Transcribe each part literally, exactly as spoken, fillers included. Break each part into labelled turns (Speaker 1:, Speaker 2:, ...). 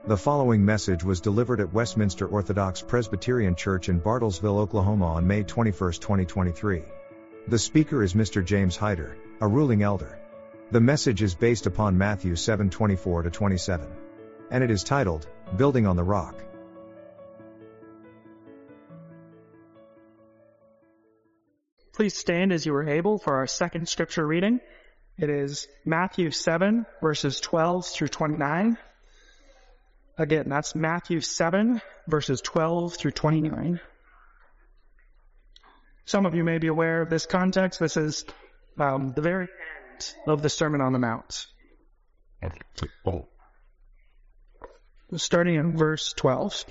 Speaker 1: The following message was delivered at Westminster Orthodox Presbyterian Church in Bartlesville, Oklahoma on May twenty-first, twenty twenty-three. The speaker is Mister James Hyder, a ruling elder. The message is based upon Matthew seven twenty-four to twenty-seven. And it is titled, Building on the Rock.
Speaker 2: Please stand as you are able for our second scripture reading. It is Matthew seven, verses twelve through twenty-nine. Again, that's Matthew seven, verses twelve through twenty-nine. Some of you may be aware of this context. This is um, the very end of the Sermon on the Mount. Starting in verse twelve.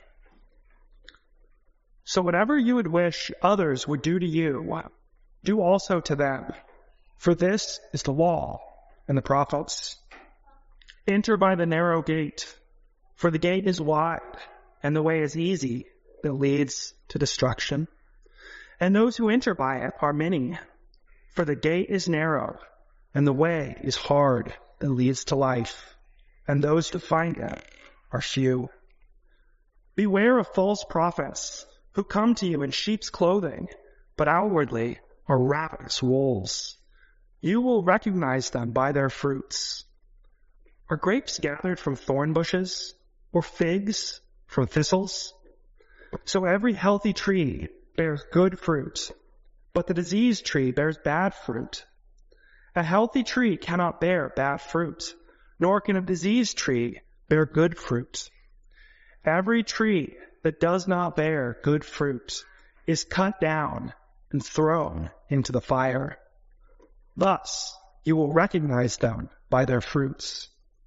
Speaker 2: So whatever you would wish others would do to you, do also to them. For this is the law and the prophets. Enter by the narrow gate. For the gate is wide, and the way is easy that leads to destruction. And those who enter by it are many. For the gate is narrow, and the way is hard that leads to life. And those who find it are few. Beware of false prophets, who come to you in sheep's clothing, but outwardly are ravenous wolves. You will recognize them by their fruits. Are grapes gathered from thorn bushes, or figs from thistles? So every healthy tree bears good fruit, but the diseased tree bears bad fruit. A healthy tree cannot bear bad fruit, nor can a diseased tree bear good fruit. Every tree that does not bear good fruit is cut down and thrown into the fire. Thus you will recognize them by their fruits.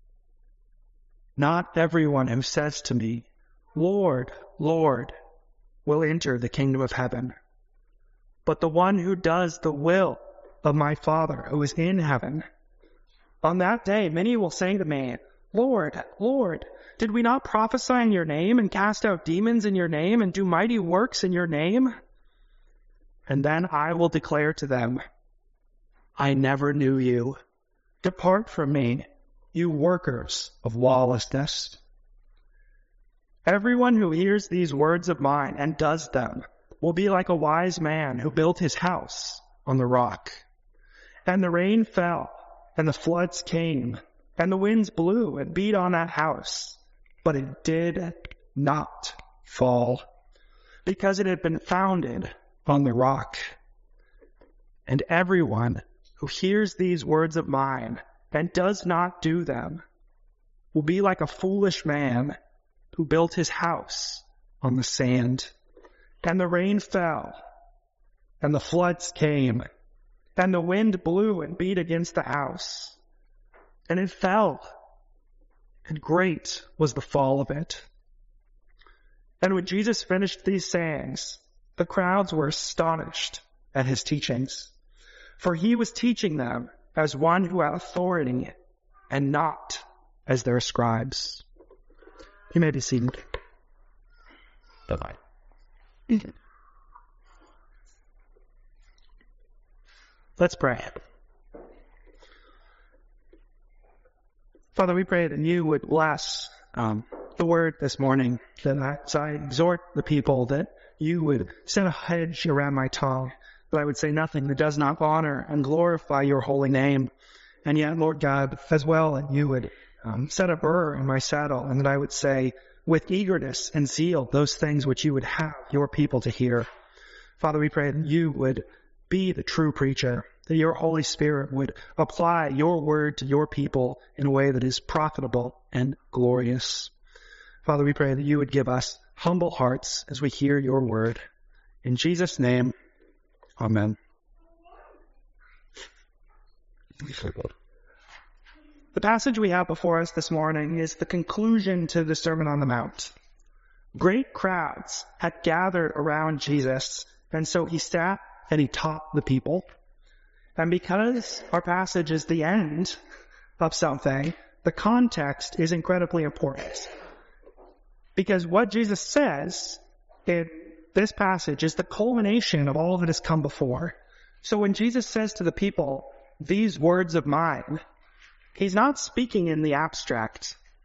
Speaker 2: Not everyone who says to me, Lord, Lord, will enter the kingdom of heaven, but the one who does the will of my Father who is in heaven. On that day many will say to me, Lord, Lord, did we not prophesy in your name and cast out demons in your name and do mighty works in your name? And then I will declare to them, I never knew you. Depart from me, you workers of lawlessness. Everyone who hears these words of mine and does them will be like a wise man who built his house on the rock. And the rain fell, and the floods came, and the winds blew and beat on that house, but it did not fall, because it had been founded on the rock. And everyone who hears these words of mine and does not do them will be like a foolish man who built his house on the sand. And the rain fell, and the floods came, and the wind blew and beat against the house, and it fell, and great was the fall of it. And when Jesus finished these sayings, the crowds were astonished at his teachings, for he was teaching them as one who had authority, and not as their scribes. You may be seated. Bye-bye. Let's pray. Father, we pray that you would bless um, the word this morning, that I, as I exhort the people, that you would set a hedge around my tongue, that I would say nothing that does not honor and glorify your holy name. And yet, Lord God, as well, that you would um, set a burr in my saddle, and that I would say with eagerness and zeal those things which you would have your people to hear. Father, we pray that you would be the true preacher, that your Holy Spirit would apply your word to your people in a way that is profitable and glorious. Father, we pray that you would give us humble hearts as we hear your word. In Jesus' name, amen. The passage we have before us this morning is the conclusion to the Sermon on the Mount. Great crowds had gathered around Jesus, and so he sat and he taught the people. And because our passage is the end of something, the context is incredibly important. Because what Jesus says in this passage is the culmination of all that has come before. So when Jesus says to the people, these words of mine, he's not speaking in the abstract.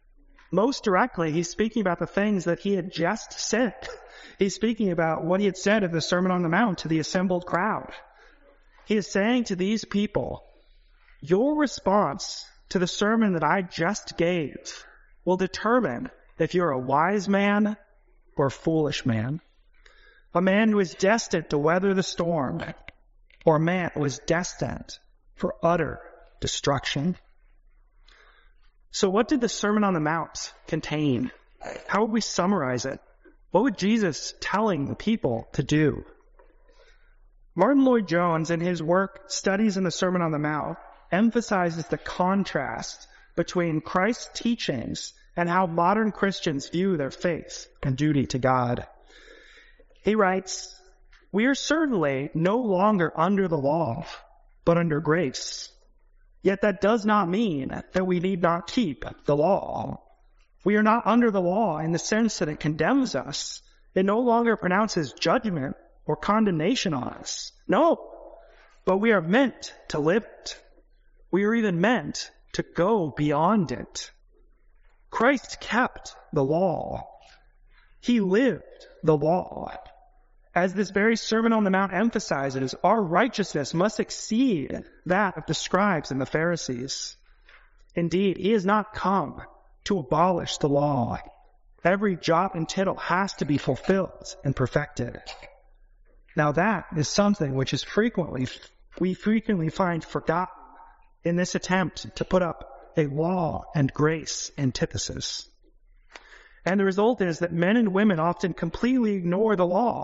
Speaker 2: Most directly, he's speaking about the things that he had just said. He's speaking about what he had said at the Sermon on the Mount to the assembled crowd. He is saying to these people, your response to the sermon that I just gave will determine if you're a wise man or a foolish man, a man who is destined to weather the storm, or a man who is destined for utter destruction. So what did the Sermon on the Mount contain? How would we summarize it? What would Jesus telling the people to do? Martin Lloyd-Jones, in his work Studies in the Sermon on the Mount, emphasizes the contrast between Christ's teachings and how modern Christians view their faith and duty to God. He writes, we are certainly no longer under the law, but under grace. Yet that does not mean that we need not keep the law. We are not under the law in the sense that it condemns us. It no longer pronounces judgment or condemnation on us. No, but we are meant to live it. We are even meant to go beyond it. Christ kept the law. He lived the law. As this very Sermon on the Mount emphasizes, our righteousness must exceed that of the scribes and the Pharisees. Indeed, he has not come to abolish the law. Every jot and tittle has to be fulfilled and perfected. Now that is something which is frequently, we frequently find forgotten in this attempt to put up a law and grace antithesis. And the result is that men and women often completely ignore the law.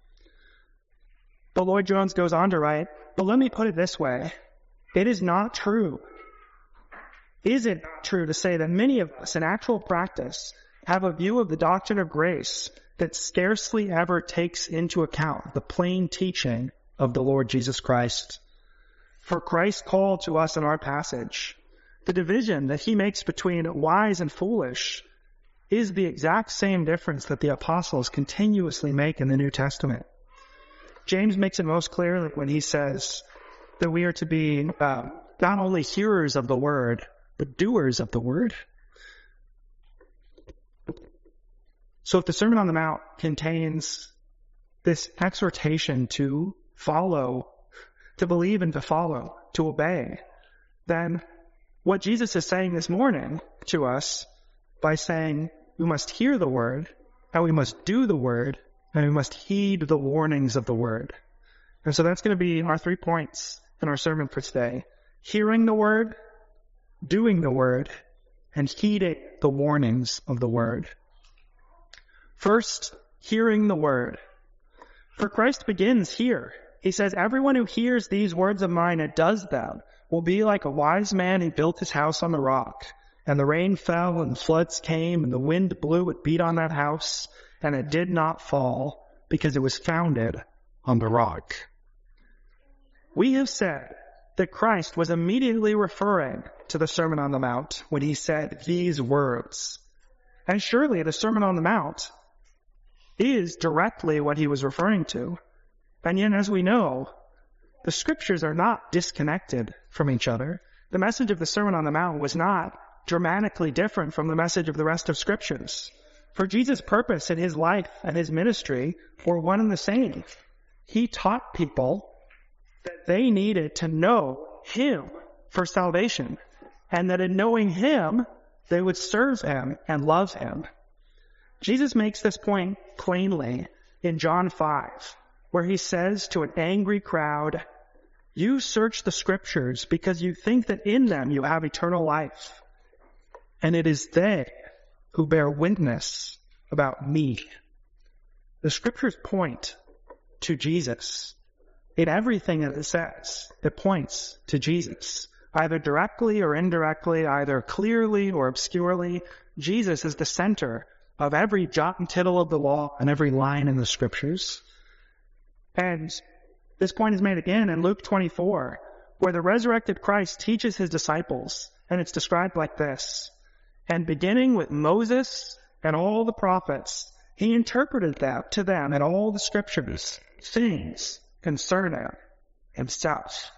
Speaker 2: But Lloyd-Jones goes on to write, but let me put it this way. It is not true. Is it not true to say that many of us in actual practice have a view of the doctrine of grace that scarcely ever takes into account the plain teaching of the Lord Jesus Christ? For Christ called to us in our passage, the division that he makes between wise and foolish is the exact same difference that the apostles continuously make in the New Testament. James makes it most clearly when he says that we are to be uh, not only hearers of the word, but doers of the word. So if the Sermon on the Mount contains this exhortation to follow, to believe and to follow, to obey, then what Jesus is saying this morning to us by saying we must hear the word, and we must do the word, and we must heed the warnings of the word. And so that's going to be our three points in our sermon for today. Hearing the word, doing the word, and heeding the warnings of the word. First, hearing the word. For Christ begins here. He says, everyone who hears these words of mine and does them will be like a wise man who built his house on the rock. And the rain fell, and the floods came, and the wind blew, it beat on that house, and it did not fall, because it was founded on the rock. We have said that Christ was immediately referring to the Sermon on the Mount when he said these words. And surely the Sermon on the Mount is directly what he was referring to. And yet, as we know, the scriptures are not disconnected from each other. The message of the Sermon on the Mount was not dramatically different from the message of the rest of scriptures. For Jesus' purpose in his life and his ministry were one and the same. He taught people that they needed to know him for salvation, and that in knowing him, they would serve him and love him. Jesus makes this point plainly in John five, where he says to an angry crowd, you search the scriptures because you think that in them you have eternal life, and it is they who bear witness about me. The scriptures point to Jesus. In everything that it says, it points to Jesus. Either directly or indirectly, either clearly or obscurely, Jesus is the center of every jot and tittle of the law and every line in the scriptures. And this point is made again in Luke twenty-four, where the resurrected Christ teaches his disciples, and it's described like this. And beginning with Moses and all the prophets, he interpreted them to them in all the scriptures, things concerning himself.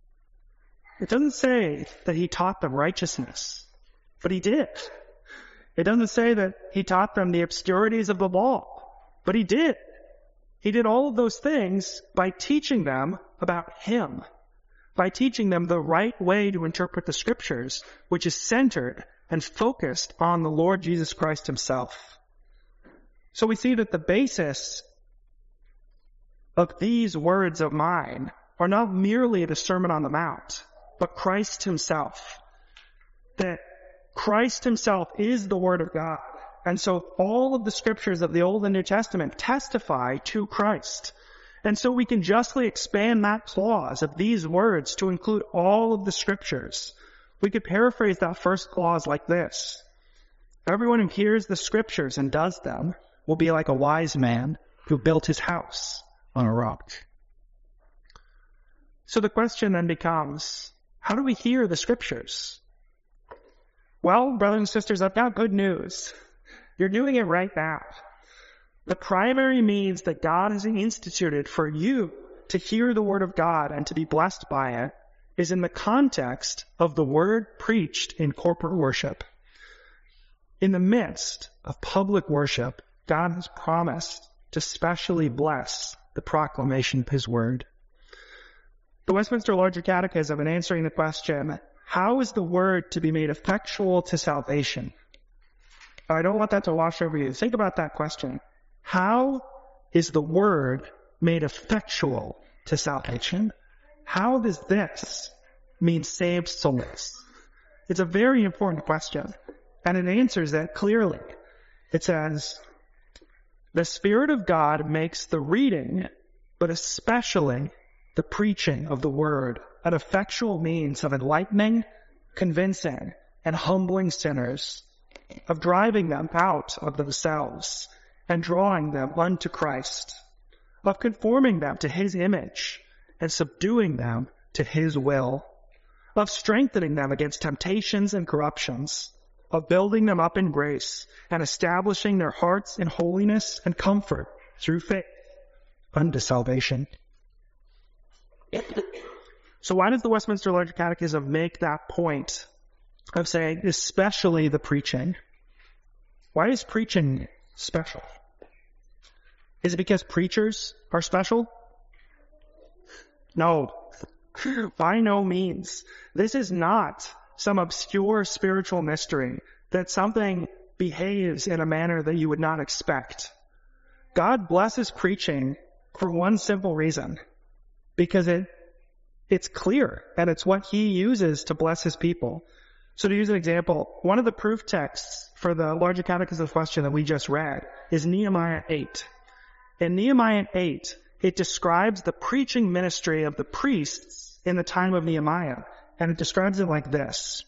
Speaker 2: It doesn't say that he taught them righteousness, but he did. It doesn't say that he taught them the obscurities of the law, but he did. He did all of those things by teaching them about him, by teaching them the right way to interpret the scriptures, which is centered and focused on the Lord Jesus Christ himself. So we see that the basis of these words of mine are not merely the Sermon on the Mount, but Christ himself. That Christ himself is the Word of God. And so all of the scriptures of the Old and New Testament testify to Christ. And so we can justly expand that clause of these words to include all of the scriptures. We could paraphrase that first clause like this: everyone who hears the scriptures and does them will be like a wise man who built his house on a rock. So the question then becomes, how do we hear the scriptures? Well, brothers and sisters, I've got good news. You're doing it right now. The primary means that God has instituted for you to hear the word of God and to be blessed by it is in the context of the word preached in corporate worship. In the midst of public worship, God has promised to specially bless the proclamation of his word. The Westminster Larger Catechism, in answering the question, how is the word to be made effectual to salvation? I don't want that to wash over you. Think about that question. How is the word made effectual to salvation? How does this mean saved souls? It's a very important question, and it answers that clearly. It says, the Spirit of God makes the reading, but especially the preaching of the word, an effectual means of enlightening, convincing, and humbling sinners, of driving them out of themselves and drawing them unto Christ, of conforming them to his image and subduing them to his will, of strengthening them against temptations and corruptions, of building them up in grace and establishing their hearts in holiness and comfort through faith unto salvation. So why does the Westminster Larger Catechism make that point of saying, especially the preaching? Why is preaching special? Is it because preachers are special? No, by no means. This is not some obscure spiritual mystery that something behaves in a manner that you would not expect. God blesses preaching for one simple reason, because it it's clear, and it's what he uses to bless his people. So to use an example, one of the proof texts for the Larger Catechism question that we just read is Nehemiah eight. In Nehemiah eight, it describes the preaching ministry of the priests in the time of Nehemiah, and it describes it like this.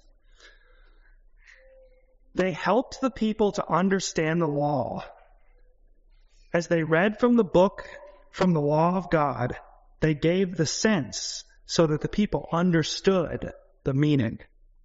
Speaker 2: They helped the people to understand the law. As they read from the book, from the law of God, they gave the sense so that the people understood the meaning.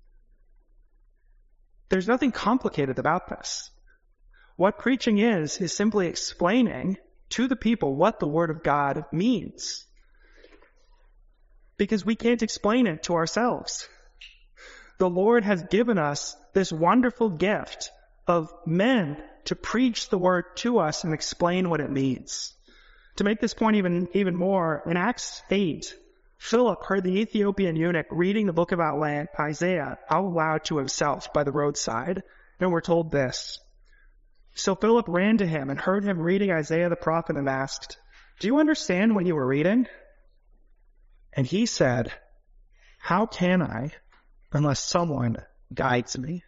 Speaker 2: There's nothing complicated about this. What preaching is, is simply explaining to the people what the Word of God means. Because we can't explain it to ourselves. The Lord has given us this wonderful gift of men to preach the Word to us and explain what it means. To make this point even, even more, in Acts eight, Philip heard the Ethiopian eunuch reading the book of Isaiah out loud to himself by the roadside, and we're told this. So Philip ran to him and heard him reading Isaiah the prophet and asked, "Do you understand what you were reading?" And he said, "How can I, unless someone guides me?"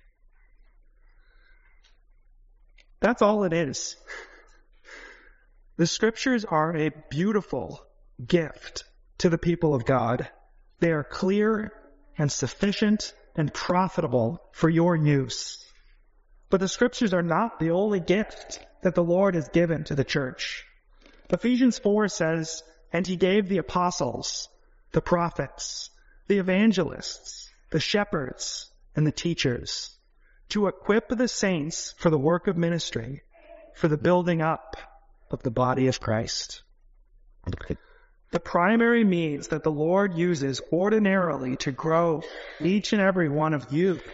Speaker 2: That's all it is. The scriptures are a beautiful gift to the people of God. They are clear and sufficient and profitable for your use. But the scriptures are not the only gift that the Lord has given to the church. Ephesians four says, "And he gave the apostles, the prophets, the evangelists, the shepherds, and the teachers to equip the saints for the work of ministry, for the building up of the body of Christ." The primary means that the Lord uses ordinarily to grow each and every one of you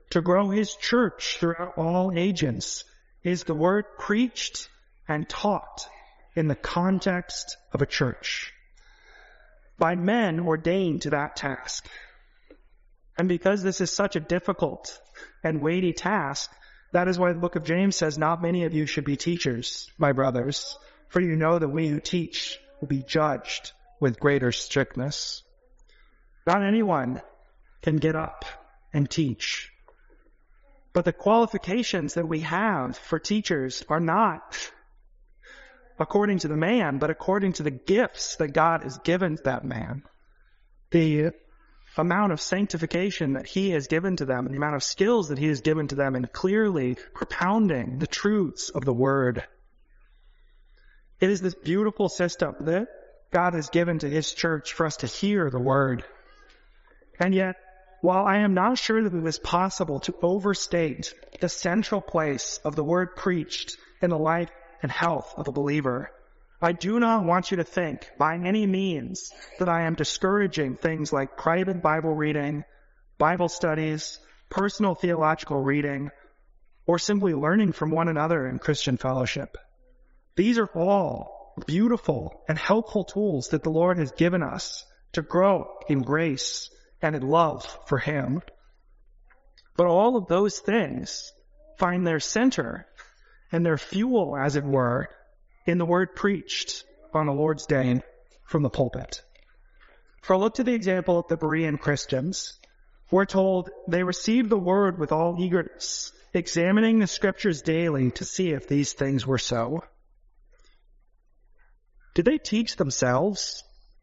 Speaker 2: to grow his church throughout all ages is the word preached and taught in the context of a church by men ordained to that task. And because this is such a difficult and weighty task, that is why the book of James says, not many of you should be teachers, my brothers, for you know that we who teach will be judged with greater strictness. Not anyone can get up and teach. But the qualifications that we have for teachers are not according to the man, but according to the gifts that God has given to that man. The amount of sanctification that he has given to them, and the amount of skills that he has given to them in clearly propounding the truths of the word. It is this beautiful system that God has given to his church for us to hear the word. And yet, while I am not sure that it is possible to overstate the central place of the word preached in the life and health of a believer, I do not want you to think by any means that I am discouraging things like private Bible reading, Bible studies, personal theological reading, or simply learning from one another in Christian fellowship. These are all beautiful and helpful tools that the Lord has given us to grow in grace and in love for him. But all of those things find their center and their fuel, as it were, in the word preached on the Lord's Day from the pulpit. For a look to the example of the Berean Christians, we're told they received the word with all eagerness, examining the scriptures daily to see if these things were so. Did they teach themselves?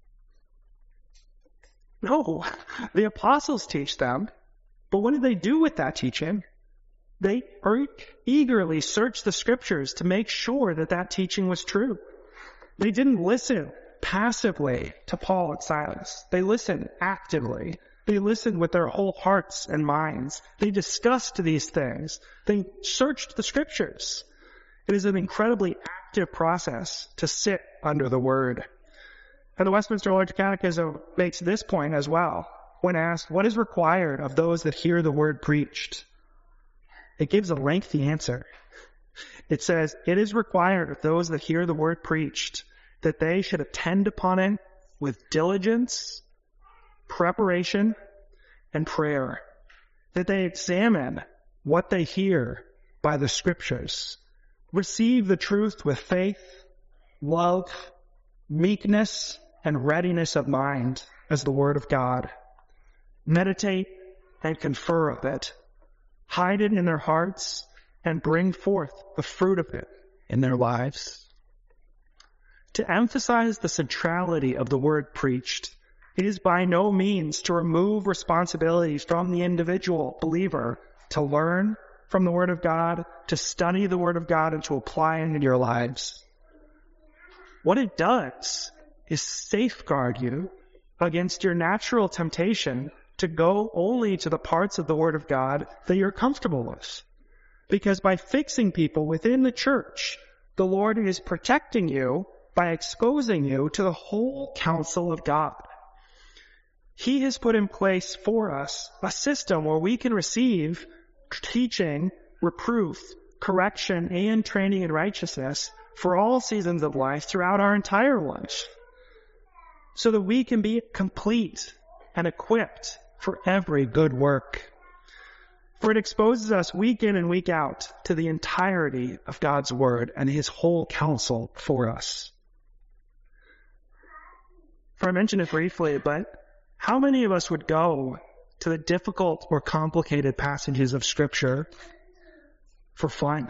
Speaker 2: No, the apostles teach them. But what did they do with that teaching? They eagerly searched the scriptures to make sure that that teaching was true. They didn't listen passively to Paul and Silas. They listened actively. They listened with their whole hearts and minds. They discussed these things. They searched the scriptures. It is an incredibly active process to sit under the word. And the Westminster Large Catechism makes this point as well when asked, what is required of those that hear the word preached? It gives a lengthy answer. It says, it is required of those that hear the word preached that they should attend upon it with diligence, preparation, and prayer, that they examine what they hear by the scriptures, receive the truth with faith, love, meekness, and readiness of mind as the word of God, meditate and confer of it, hide it in their hearts, and bring forth the fruit of it in their lives. To emphasize the centrality of the word preached is by no means to remove responsibilities from the individual believer to learn from the word of God, to study the word of God, and to apply it in your lives. What it does is safeguard you against your natural temptation to go only to the parts of the word of God that you're comfortable with. Because by fixing people within the church, the Lord is protecting you by exposing you to the whole counsel of God. He has put in place for us a system where we can receive teaching, reproof, correction, and training in righteousness for all seasons of life throughout our entire life, so that we can be complete and equipped for every good work. For it exposes us week in and week out to the entirety of God's word and his whole counsel for us. For I mentioned it briefly, but how many of us would go to the difficult or complicated passages of Scripture for fun?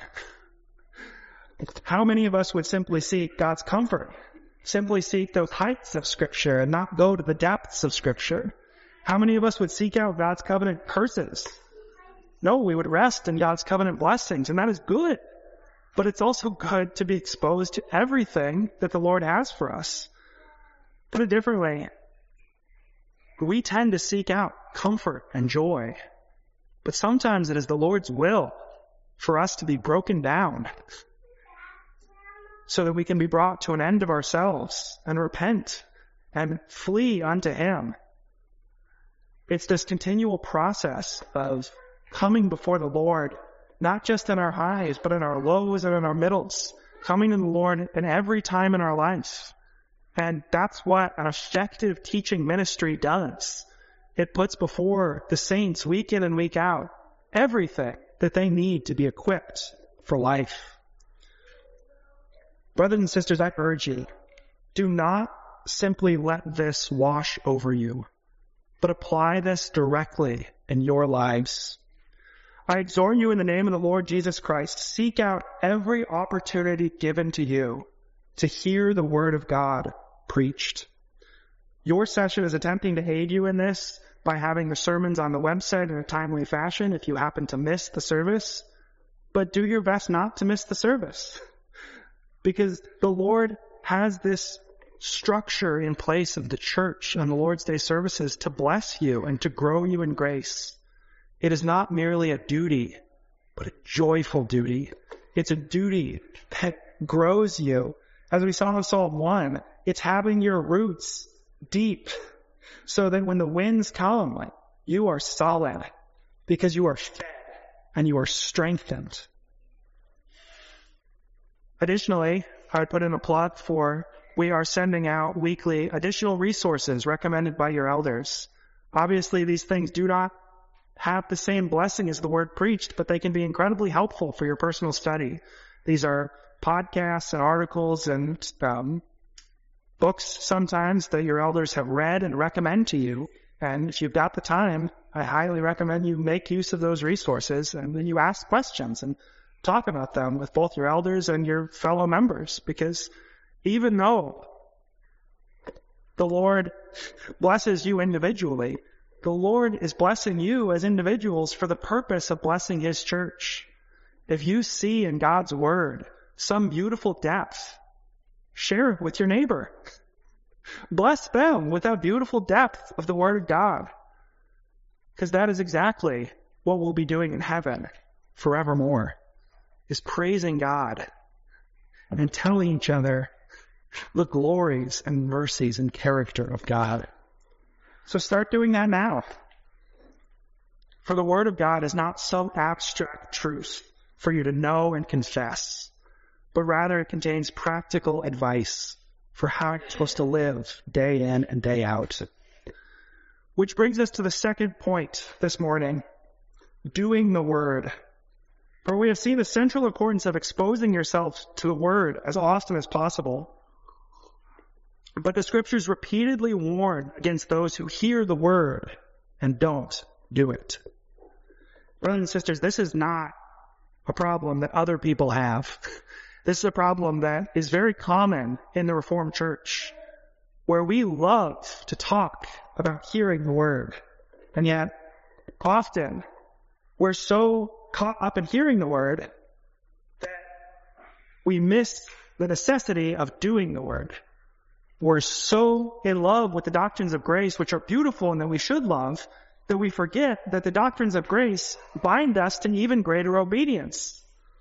Speaker 2: How many of us would simply seek God's comfort, simply seek those heights of Scripture and not go to the depths of Scripture? How many of us would seek out God's covenant curses? No, we would rest in God's covenant blessings, and that is good. But it's also good to be exposed to everything that the Lord has for us. Put it differently, we tend to seek out comfort and joy, but sometimes it is the Lord's will for us to be broken down so that we can be brought to an end of ourselves and repent and flee unto him. It's this continual process of coming before the Lord, not just in our highs, but in our lows and in our middles, coming to the Lord in every time in our life. And that's what an effective teaching ministry does. It puts before the saints week in and week out everything that they need to be equipped for life. Brothers and sisters, I urge you, do not simply let this wash over you, but apply this directly in your lives. I exhort you in the name of the Lord Jesus Christ, seek out every opportunity given to you to hear the word of God preached. Your session is attempting to aid you in this by having the sermons on the website in a timely fashion if you happen to miss the service. But do your best not to miss the service, because the Lord has this structure in place of the church and the Lord's Day services to bless you and to grow you in grace. It is not merely a duty, but a joyful duty. It's a duty that grows you. As we saw in Psalm one, it's having your roots deep so that when the winds come, you are solid because you are fed and you are strengthened. Additionally, I would put in a plug for we are sending out weekly additional resources recommended by your elders. Obviously, these things do not have the same blessing as the word preached, but they can be incredibly helpful for your personal study. These are podcasts and articles and um, books sometimes that your elders have read and recommend to you. And if you've got the time, I highly recommend you make use of those resources and then you ask questions and talk about them with both your elders and your fellow members, because even though the Lord blesses you individually, the Lord is blessing you as individuals for the purpose of blessing His church. If you see in God's Word some beautiful depth, share it with your neighbor. Bless them with that beautiful depth of the Word of God, because that is exactly what we'll be doing in heaven forevermore, is praising God and telling each other the glories and mercies and character of God. So start doing that now. For the Word of God is not some abstract truth for you to know and confess, but rather it contains practical advice for how you're supposed to live day in and day out. Which brings us to the second point this morning, doing the Word. For we have seen the central importance of exposing yourself to the Word as often as possible. But the Scriptures repeatedly warn against those who hear the Word and don't do it. Brothers and sisters, this is not a problem that other people have. This is a problem that is very common in the Reformed Church, where we love to talk about hearing the Word. And yet, often, we're so caught up in hearing the Word that we miss the necessity of doing the Word. We're so in love with the doctrines of grace, which are beautiful and that we should love, that we forget that the doctrines of grace bind us to even greater obedience.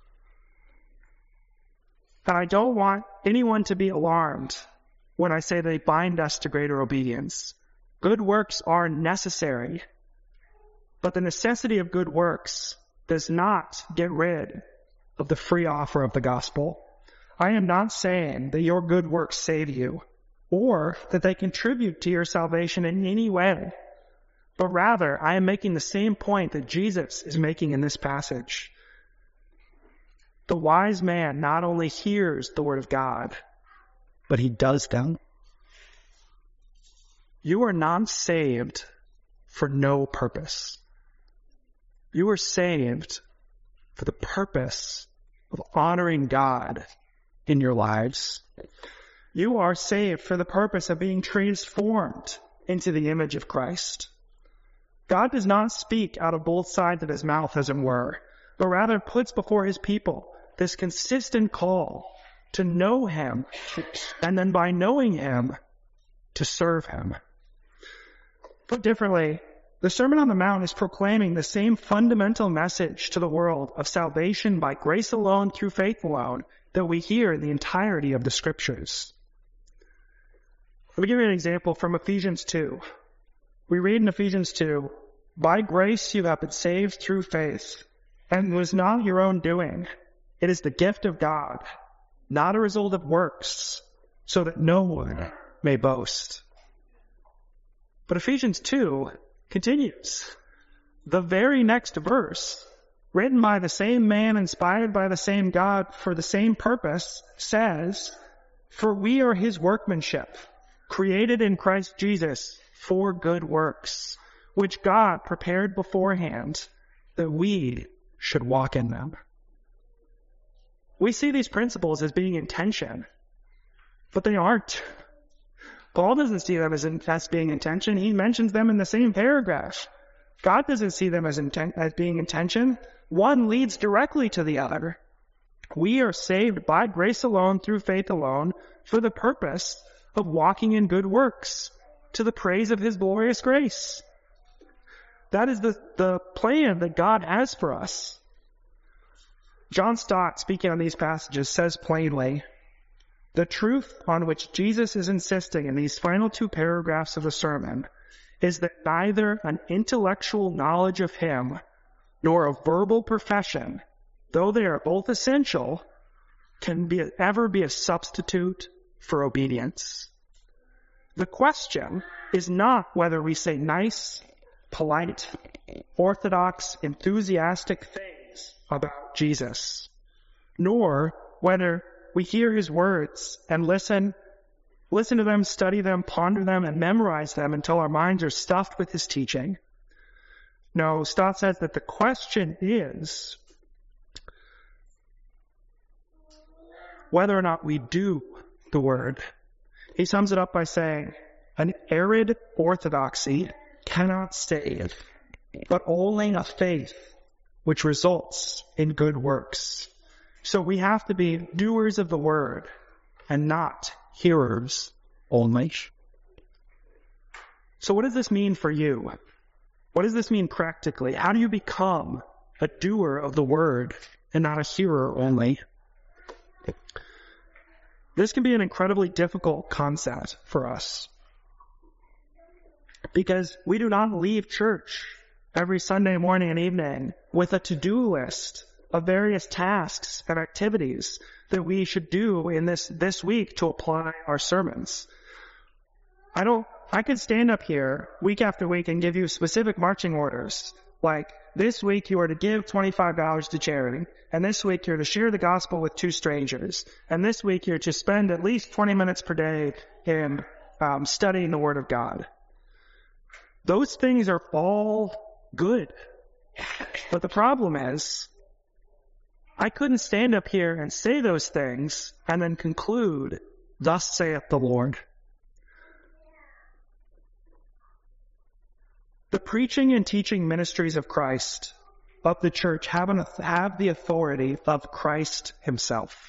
Speaker 2: And I don't want anyone to be alarmed when I say they bind us to greater obedience. Good works are necessary, but the necessity of good works does not get rid of the free offer of the gospel. I am not saying that your good works save you, or that they contribute to your salvation in any way. But rather, I am making the same point that Jesus is making in this passage. The wise man not only hears the word of God, but he does them. You are not saved for no purpose. You are saved for the purpose of honoring God in your lives. You are saved for the purpose of being transformed into the image of Christ. God does not speak out of both sides of his mouth, as it were, but rather puts before his people this consistent call to know him, and then by knowing him, to serve him. Put differently, the Sermon on the Mount is proclaiming the same fundamental message to the world of salvation by grace alone through faith alone that we hear in the entirety of the Scriptures. Let me give you an example from Ephesians two. We read in Ephesians two, By grace you have been saved through faith, and it was not your own doing. It is the gift of God, not a result of works, so that no one may boast. But Ephesians two continues. The very next verse, written by the same man, inspired by the same God for the same purpose, says, "For we are his workmanship, created in Christ Jesus for good works, which God prepared beforehand that we should walk in them." We see these principles as being in tension, but they aren't. Paul doesn't see them as, in, as being in tension. He mentions them in the same paragraph. God doesn't see them as, inten- as being in tension. One leads directly to the other. We are saved by grace alone, through faith alone, for the purpose of walking in good works, to the praise of his glorious grace. That is the, the plan that God has for us. John Stott, speaking on these passages, says plainly, the truth on which Jesus is insisting in these final two paragraphs of the sermon is that neither an intellectual knowledge of him nor a verbal profession, though they are both essential, can be, ever be a substitute for obedience. The question is not whether we say nice, polite, orthodox, enthusiastic things about Jesus, nor whether we hear his words and listen, listen to them, study them, ponder them, and memorize them until our minds are stuffed with his teaching. No, Stott says that the question is whether or not we do the word. He sums it up by saying, an arid orthodoxy cannot save, but only a faith which results in good works. So we have to be doers of the word and not hearers only. So what does this mean for you? What does this mean practically? How do you become a doer of the word and not a hearer only? This can be an incredibly difficult concept for us, because we do not leave church every Sunday morning and evening with a to-do list of various tasks and activities that we should do in this, this week to apply our sermons. I don't, I could stand up here week after week and give you specific marching orders, like this week you are to give twenty-five dollars to charity, and this week you're to share the gospel with two strangers, and this week you're to spend at least twenty minutes per day in um, studying the Word of God. Those things are all good. But the problem is, I couldn't stand up here and say those things and then conclude, thus saith the Lord. The preaching and teaching ministries of Christ, of the church, have, an, have the authority of Christ himself.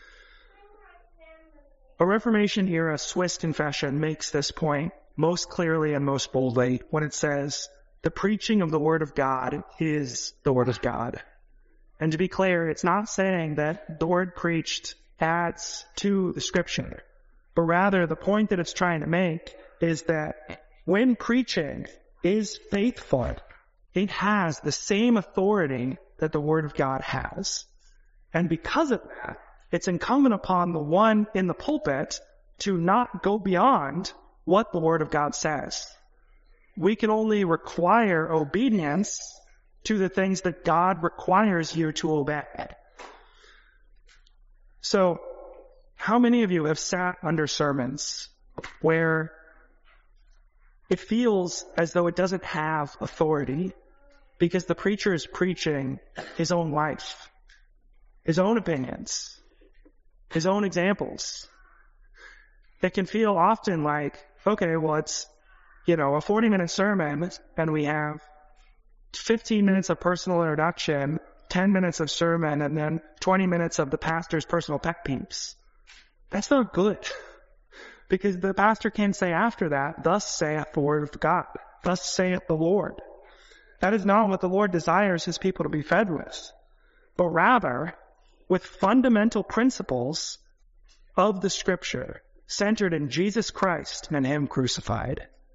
Speaker 2: A Reformation era Swiss confession makes this point most clearly and most boldly when it says, the preaching of the Word of God is the Word of God. And to be clear, it's not saying that the word preached adds to the Scripture, but rather the point that it's trying to make is that when preaching is faithful, it has the same authority that the Word of God has. And because of that, it's incumbent upon the one in the pulpit to not go beyond what the Word of God says. We can only require obedience to the things that God requires you to obey. So, how many of you have sat under sermons where it feels as though it doesn't have authority because the preacher is preaching his own life, his own opinions, his own examples? It can feel often like, okay, well, it's, you know, a forty-minute sermon, and we have fifteen minutes of personal introduction, ten minutes of sermon, and then twenty minutes of the pastor's personal pet peeves. That's not good. Because the pastor can say after that, thus saith the word of God, thus saith the Lord. That is not what the Lord desires his people to be fed with, but rather with fundamental principles of the Scripture centered in Jesus Christ and him crucified.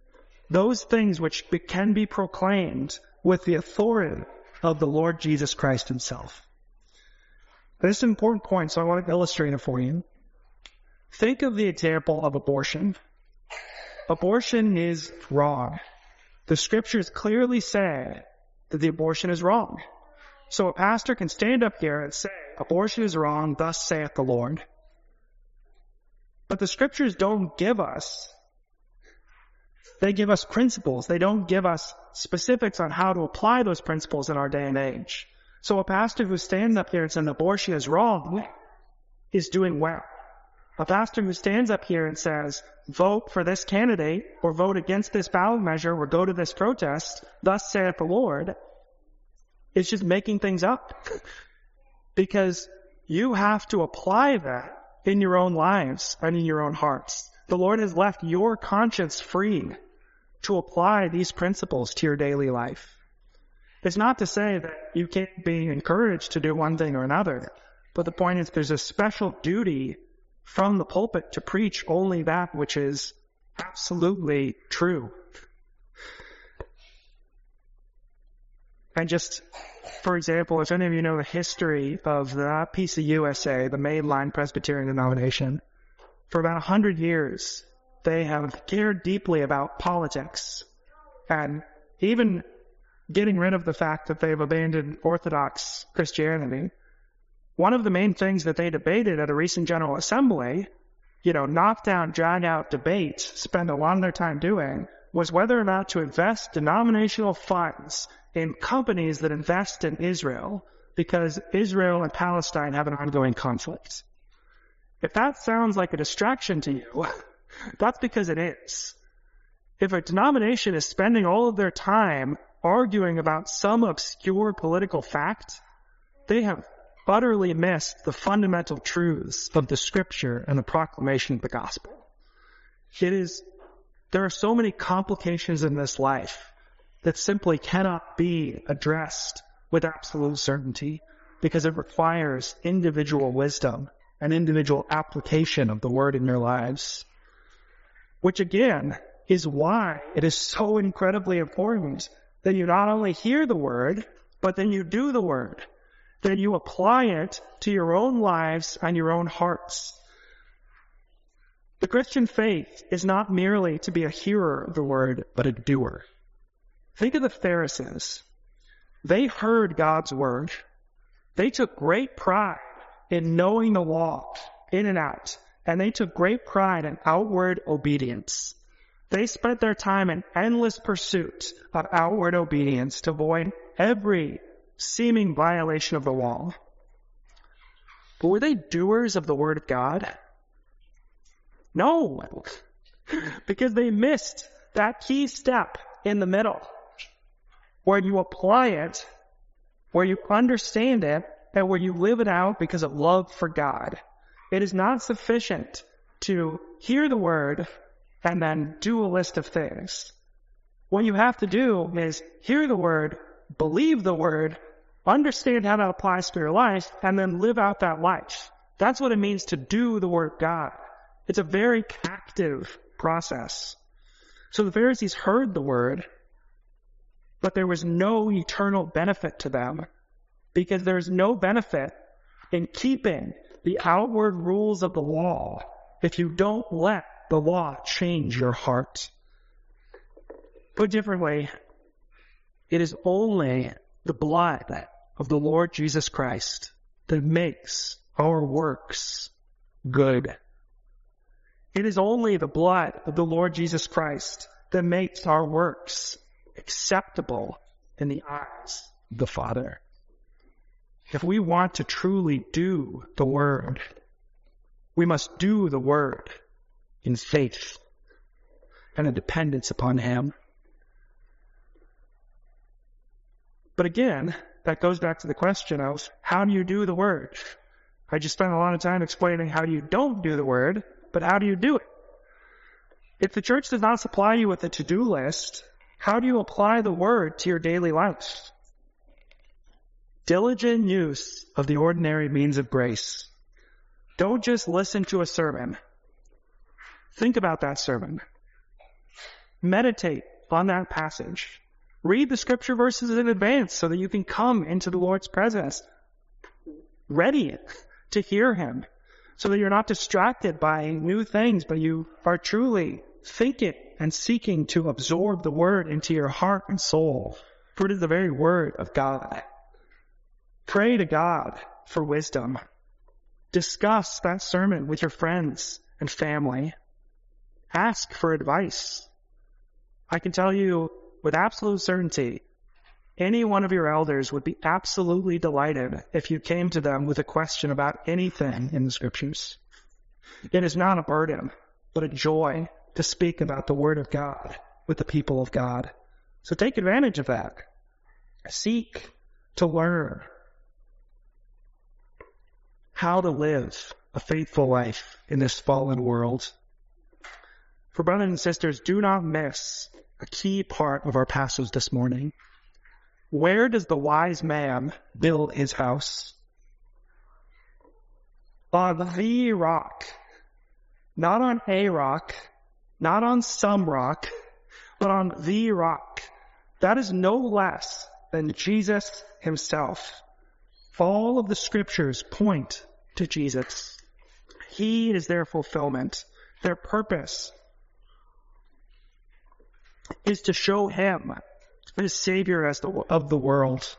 Speaker 2: those things which be, can be proclaimed with the authority of the Lord Jesus Christ himself. This is an important point, so I want to illustrate it for you. Think of the example of abortion. Abortion is wrong. The scriptures clearly say that the abortion is wrong. So a pastor can stand up here and say, abortion is wrong, thus saith the Lord. But the scriptures don't give us, they give us principles. They don't give us specifics on how to apply those principles in our day and age. So a pastor who stands up here and says abortion is wrong is doing well. A pastor who stands up here and says, vote for this candidate, or vote against this ballot measure, or go to this protest, thus saith the Lord, is just making things up. Because you have to apply that in your own lives and in your own hearts. The Lord has left your conscience free to apply these principles to your daily life. It's not to say that you can't be encouraged to do one thing or another, but the point is there's a special duty from the pulpit to preach only that which is absolutely true. And just, for example, if any of you know the history of the P C U S A, the mainline Presbyterian denomination, for about a hundred years, they have cared deeply about politics and even getting rid of the fact that they've abandoned Orthodox Christianity. One of the main things that they debated at a recent General Assembly, you know, knockdown, drag-out debate, spend a lot of their time doing, was whether or not to invest denominational funds in companies that invest in Israel, because Israel and Palestine have an ongoing conflict. If that sounds like a distraction to you, that's because it is. If a denomination is spending all of their time arguing about some obscure political fact, they have utterly missed the fundamental truths of the Scripture and the proclamation of the gospel. It is, there are so many complications in this life that simply cannot be addressed with absolute certainty, because it requires individual wisdom and individual application of the word in your lives. Which again is why it is so incredibly important that you not only hear the word, but then you do the word, that you apply it to your own lives and your own hearts. The Christian faith is not merely to be a hearer of the word, but a doer. Think of the Pharisees. They heard God's word. They took great pride in knowing the law in and out, and they took great pride in outward obedience. They spent their time in endless pursuit of outward obedience to avoid every seeming violation of the law. But were they doers of the word of God? No, because they missed that key step in the middle, where you apply it, where you understand it, and where you live it out because of love for God. It is not sufficient to hear the word and then do a list of things. What you have to do is hear the word, believe the word, understand how that applies to your life, and then live out that life. That's what it means to do the word of God. It's a very active process. So the Pharisees heard the word, but there was no eternal benefit to them, because there's no benefit in keeping the outward rules of the law if you don't let the law change your heart. Put differently, it is only the blood of the Lord Jesus Christ that makes our works good. It is only the blood of the Lord Jesus Christ that makes our works acceptable in the eyes of the Father. If we want to truly do the word, we must do the word in faith and a dependence upon Him. But again, that goes back to the question of, how do you do the word? I just spent a lot of time explaining how you don't do the word, but how do you do it? If the church does not supply you with a to-do list, how do you apply the word to your daily life? Diligent use of the ordinary means of grace. Don't just listen to a sermon. Think about that sermon. Meditate on that passage. Read the scripture verses in advance so that you can come into the Lord's presence ready to hear him, so that you're not distracted by new things, but you are truly thinking and seeking to absorb the word into your heart and soul, for it is the very word of God. Pray to God for wisdom. Discuss that sermon with your friends and family. Ask for advice. I can tell you with absolute certainty, any one of your elders would be absolutely delighted if you came to them with a question about anything in the scriptures. It is not a burden, but a joy to speak about the word of God with the people of God. So take advantage of that. Seek to learn how to live a faithful life in this fallen world. For brothers and sisters, do not miss a key part of our passage this morning. Where does the wise man build his house? On the rock. Not on a rock, not on some rock, but on the rock. That is no less than Jesus himself. All of the scriptures point to Jesus. He is their fulfillment. Their purpose is to show him as Savior as the, of the world.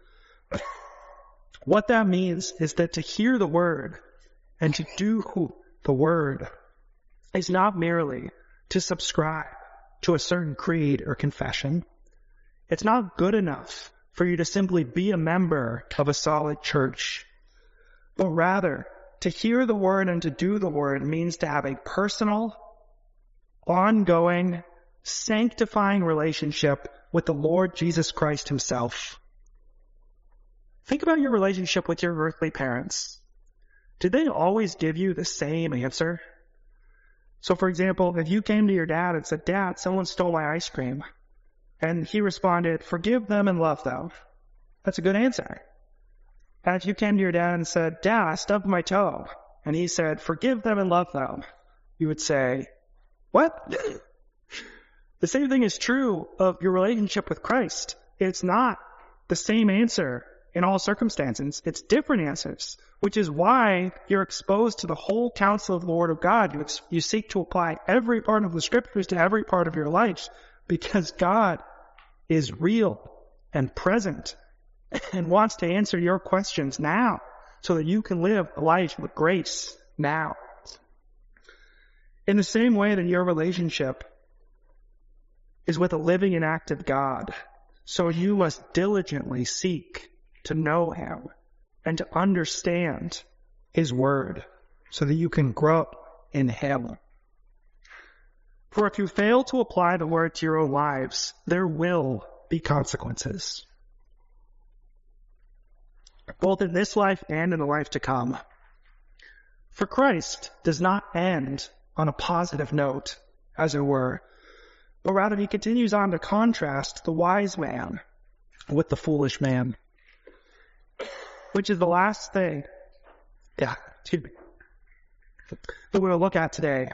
Speaker 2: What that means is that to hear the word and to do the word is not merely to subscribe to a certain creed or confession. It's not good enough for you to simply be a member of a solid church, but rather to hear the word and to do the word means to have a personal, ongoing, sanctifying relationship with the Lord Jesus Christ himself. Think about your relationship with your earthly parents. Did they always give you the same answer? So for example, if you came to your dad and said, "Dad, someone stole my ice cream," and he responded, "Forgive them and love them," that's a good answer. And if you came to your dad and said, "Dad, I stubbed my toe," and he said, "Forgive them and love them," you would say, "What?" The same thing is true of your relationship with Christ. It's not the same answer in all circumstances. It's different answers, which is why you're exposed to the whole counsel of the Word of God. You, ex- you seek to apply every part of the Scriptures to every part of your life, because God is real and present and wants to answer your questions now so that you can live a life with grace now. In the same way that your relationship is with a living and active God, so you must diligently seek to know him and to understand his word so that you can grow in him. For if you fail to apply the word to your own lives, there will be consequences, both in this life and in the life to come. For Christ does not end on a positive note, as it were, but rather he continues on to contrast the wise man with the foolish man, which is the last thing, yeah, excuse me, that we'll look at today.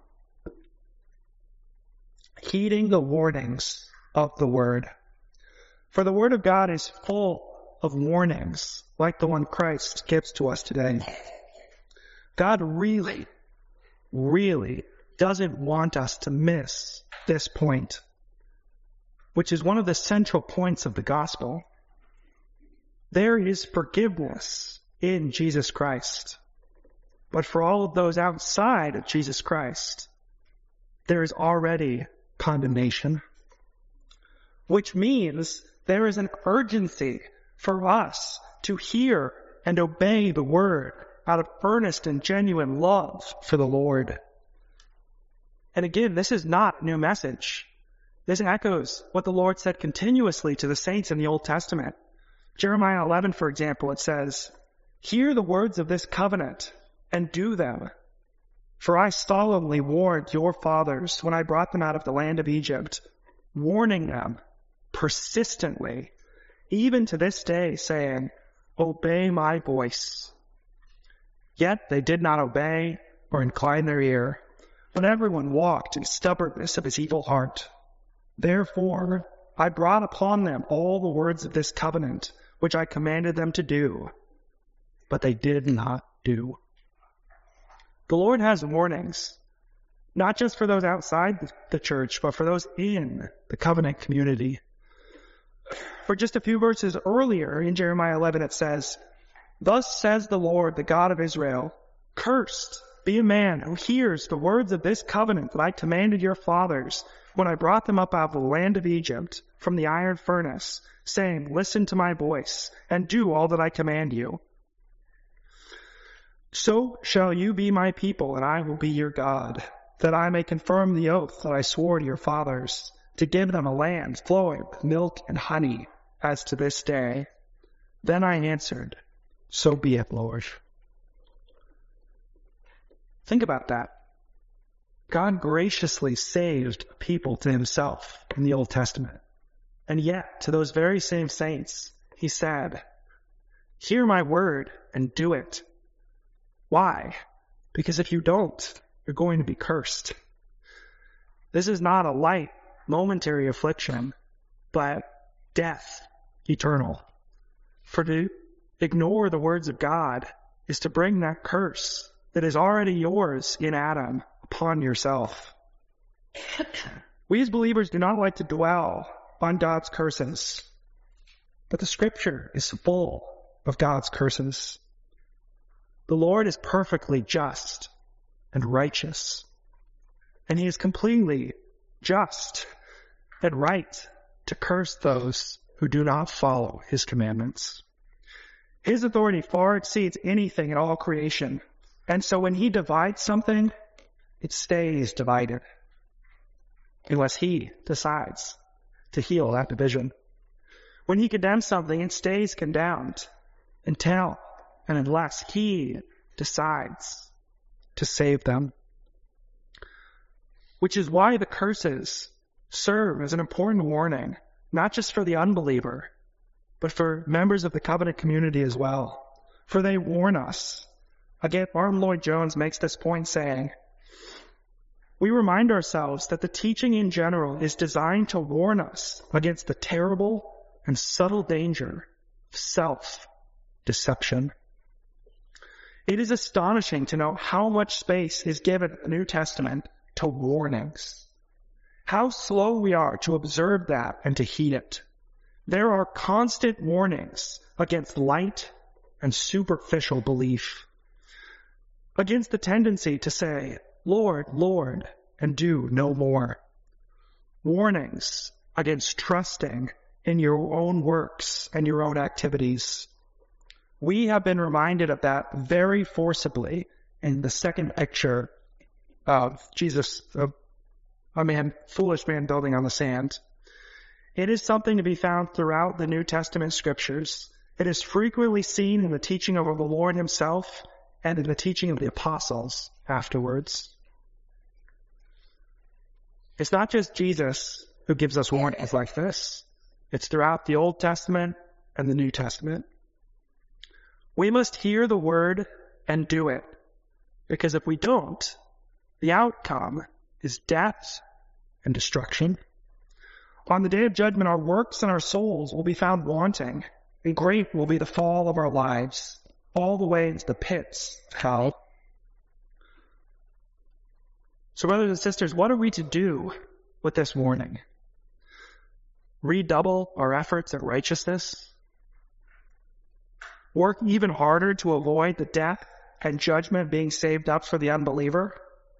Speaker 2: Heeding the warnings of the word. For the word of God is full of warnings, like the one Christ gives to us today. God really, really doesn't want us to miss this point, which is one of the central points of the gospel. There is forgiveness in Jesus Christ. But for all of those outside of Jesus Christ, there is already condemnation, which means there is an urgency for us to hear and obey the word out of earnest and genuine love for the Lord. And again, this is not a new message. This echoes what the Lord said continuously to the saints in the Old Testament. Jeremiah eleven, for example, it says, "Hear the words of this covenant and do them. For I solemnly warned your fathers when I brought them out of the land of Egypt, warning them persistently, even to this day, saying, obey my voice. Yet they did not obey or incline their ear, but everyone walked in stubbornness of his evil heart. Therefore, I brought upon them all the words of this covenant, which I commanded them to do, but they did not do. The Lord has warnings, not just for those outside the church, but for those in the covenant community. For just a few verses earlier in Jeremiah eleven, it says, "Thus says the Lord, the God of Israel, cursed be a man who hears the words of this covenant that I commanded your fathers when I brought them up out of the land of Egypt from the iron furnace, saying, listen to my voice and do all that I command you. So shall you be my people, and I will be your God, that I may confirm the oath that I swore to your fathers, to give them a land flowing with milk and honey, as to this day." Then I answered, "So be it, Lord." Think about that. God graciously saved people to himself in the Old Testament. And yet, to those very same saints, he said, "Hear my word and do it." Why? Because if you don't, you're going to be cursed. This is not a light, momentary affliction, but death, eternal. For to ignore the words of God is to bring that curse that is already yours in Adam upon yourself. We as believers do not like to dwell on God's curses, but the Scripture is full of God's curses. The Lord is perfectly just and righteous, and he is completely just and right to curse those who do not follow his commandments. His authority far exceeds anything in all creation, and so when he divides something, it stays divided, unless he decides to heal that division. When he condemns something, it stays condemned until and unless he decides to save them. Which is why the curses serve as an important warning, not just for the unbeliever, but for members of the covenant community as well. For they warn us. Again, Martin Lloyd-Jones makes this point saying, "We remind ourselves that the teaching in general is designed to warn us against the terrible and subtle danger of self-deception." It is astonishing to know how much space is given in the New Testament to warnings. How slow we are to observe that and to heed it. There are constant warnings against light and superficial belief, against the tendency to say, "Lord, Lord," and do no more. Warnings against trusting in your own works and your own activities. We have been reminded of that very forcibly in the second picture of Jesus, of a man, foolish man building on the sand. It is something to be found throughout the New Testament scriptures. It is frequently seen in the teaching of the Lord himself and in the teaching of the apostles afterwards. It's not just Jesus who gives us warnings like this. It's throughout the Old Testament and the New Testament. We must hear the word and do it, because if we don't, the outcome is death and destruction. On the day of judgment, our works and our souls will be found wanting, and great will be the fall of our lives, all the way into the pits of hell. So brothers and sisters, what are we to do with this warning? Redouble our efforts at righteousness? Work even harder to avoid the death and judgment being saved up for the unbeliever?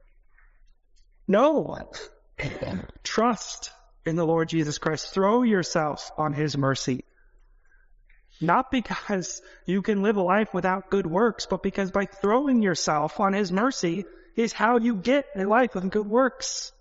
Speaker 2: No. Trust in the Lord Jesus Christ. Throw yourself on his mercy. Not because you can live a life without good works, but because by throwing yourself on his mercy is how you get a life with good works.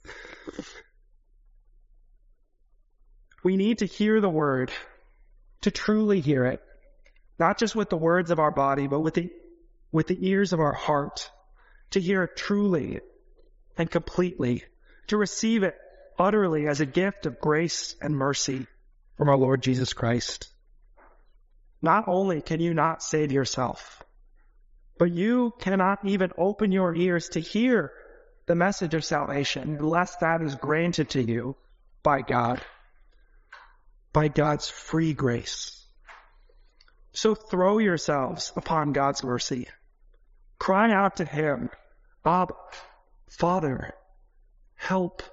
Speaker 2: We need to hear the word, to truly hear it, not just with the words of our body, but with the, with the ears of our heart, to hear it truly and completely, to receive it utterly as a gift of grace and mercy from our Lord Jesus Christ. Not only can you not save yourself, but you cannot even open your ears to hear the message of salvation unless that is granted to you by God, by God's free grace. So throw yourselves upon God's mercy. Cry out to Him, Abba, Father, help.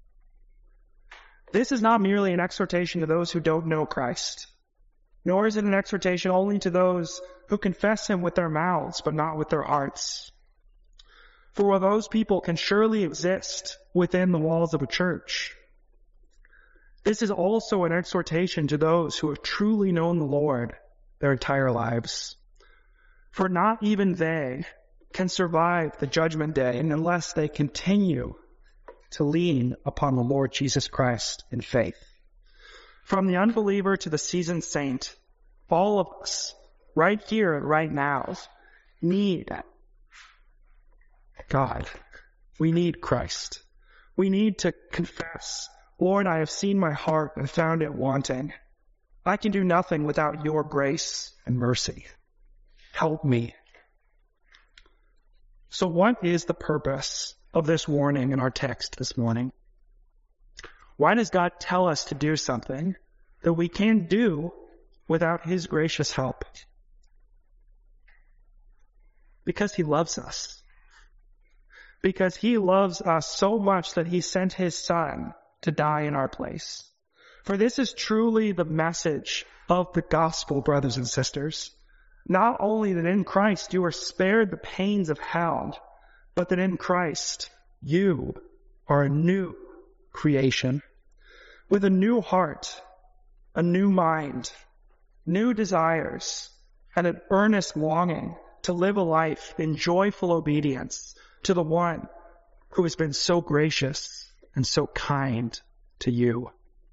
Speaker 2: This is not merely an exhortation to those who don't know Christ, nor is it an exhortation only to those who confess Him with their mouths, but not with their hearts. For while those people can surely exist within the walls of a church, this is also an exhortation to those who have truly known the Lord their entire lives. For not even they can survive the judgment day unless they continue to lean upon the Lord Jesus Christ in faith. From the unbeliever to the seasoned saint, all of us, right here and right now, need God. We need Christ. We need to confess, Lord, I have seen my heart and found it wanting. I can do nothing without your grace and mercy. Help me. So what is the purpose of this warning in our text this morning? Why does God tell us to do something that we can't do without His gracious help? Because He loves us. Because He loves us so much that He sent His Son to die in our place. For this is truly the message of the gospel, brothers and sisters. Not only that in Christ you are spared the pains of hell, but that in Christ you are a new creation with a new heart, a new mind, new desires, and an earnest longing to live a life in joyful obedience to the one who has been so gracious and so kind to you.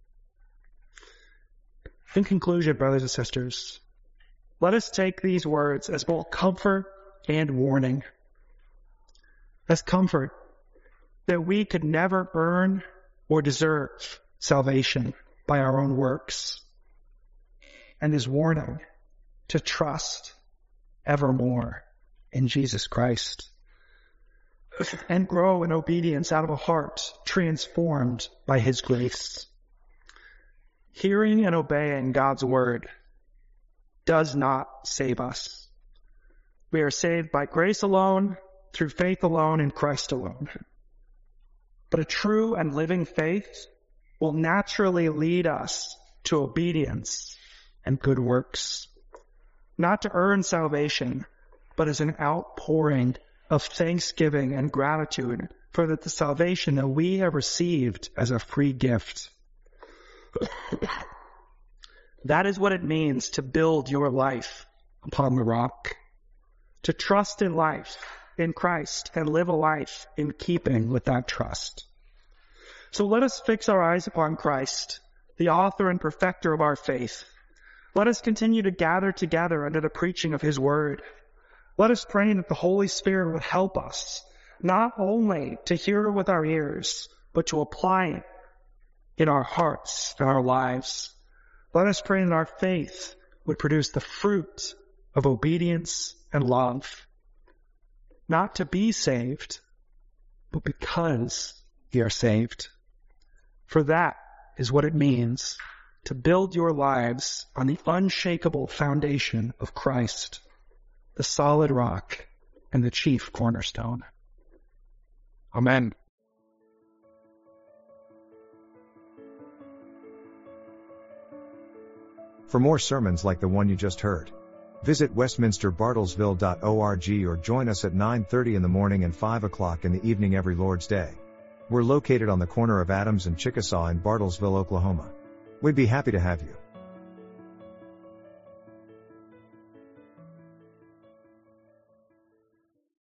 Speaker 2: In conclusion, brothers and sisters, let us take these words as both comfort and warning. As comfort that we could never earn or deserve salvation by our own works, and as warning to trust evermore in Jesus Christ and grow in obedience out of a heart transformed by His grace. Hearing and obeying God's word does not save us. We are saved by grace alone, through faith alone, in Christ alone. But a true and living faith will naturally lead us to obedience and good works, not to earn salvation, but as an outpouring of thanksgiving and gratitude for the salvation that we have received as a free gift. That is what it means to build your life upon the rock, to trust in life in Christ and live a life in keeping with that trust. So let us fix our eyes upon Christ, the author and perfecter of our faith. Let us continue to gather together under the preaching of His word. Let us pray that the Holy Spirit would help us, not only to hear with our ears, but to apply it in our hearts and our lives. Let us pray that our faith would produce the fruit of obedience and love, not to be saved, but because we are saved. For that is what it means to build your lives on the unshakable foundation of Christ, the solid rock and the chief cornerstone. Amen.
Speaker 1: For more sermons like the one you just heard, visit westminster bartlesville dot org or join us at nine thirty in the morning and five o'clock in the evening every Lord's Day. We're located on the corner of Adams and Chickasaw in Bartlesville, Oklahoma. We'd be happy to have you.